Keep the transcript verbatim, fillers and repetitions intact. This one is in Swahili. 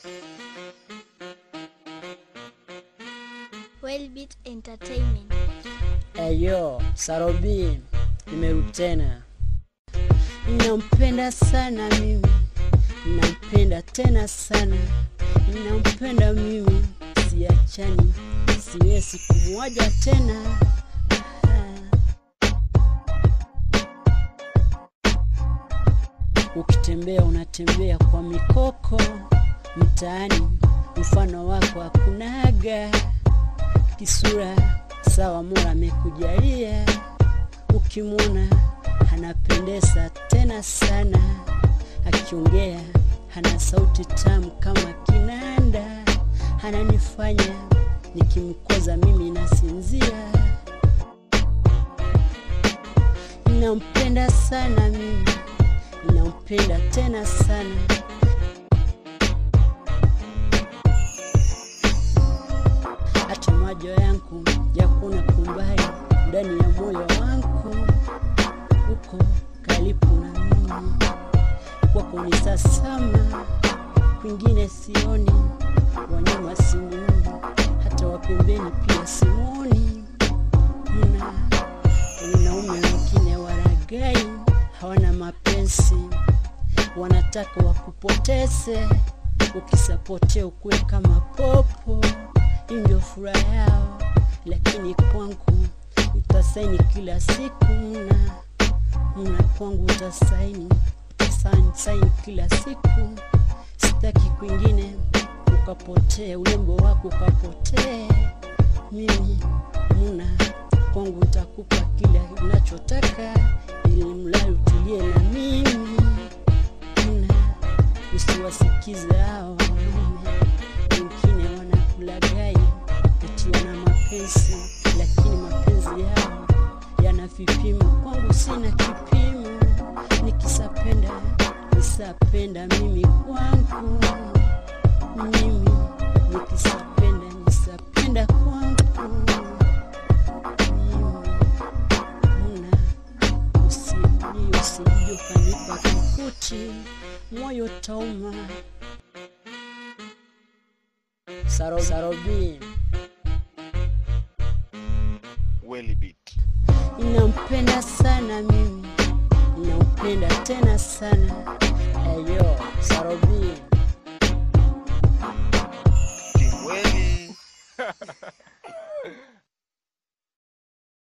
Wellbeat Entertainment. Ayo, Sarobi, nimerudi tena. Ninampenda sana mimi, ninampenda tena sana. Ninampenda mimi, siachani, siwezi kumwacha tena. Ukitembea unatembea kwa mikoko mtaani, mfano wako hakunaga. Kisura sawa Mola amekujalia, ukimwona anapendeza tena sana. Akiongea ana sauti tamu kama kinanda, ananifanya nikimkoza mimi nasinzia. Ninampenda sana mimi, ninampenda tena sana. Hata macho yangu yakuna kumbali ndani ya moyo wangu, uko karibu na mimi, kwako ni sasama, kwingine sioni, wanyuma simuoni, hata wapembeni pia simuoni. Mna wanaume wengine waragai, hawana mapenzi, wanataka wakupoteze, ukisapotea ukue kama popo. Ndio furaha yao, lakini kwangu utasaini kila siku. Mna mna kwangu utasaini, utasaini saini kila siku. Sitaki kwingine ukapotee, urembo wako ukapotee. Mimi mna kwangu utakupa kila unachotaka, ili mlali utulie na mimi. Mna usiwasikize hao wengine wanakulagai eti wana mapenzi, lakini mapenzi yao yana vipimo. Kwangu sina kipimo, nikisapenda nisapenda mimi kwangu. Mimi nikisapenda nisapenda kwangu. Muna usini usijue kanipa kikuti, moyo tauma. Sarobi, Sarobi. Wellbeat. Ninampenda sana mimi, ninampenda tena sana. Ayo, Sarobi.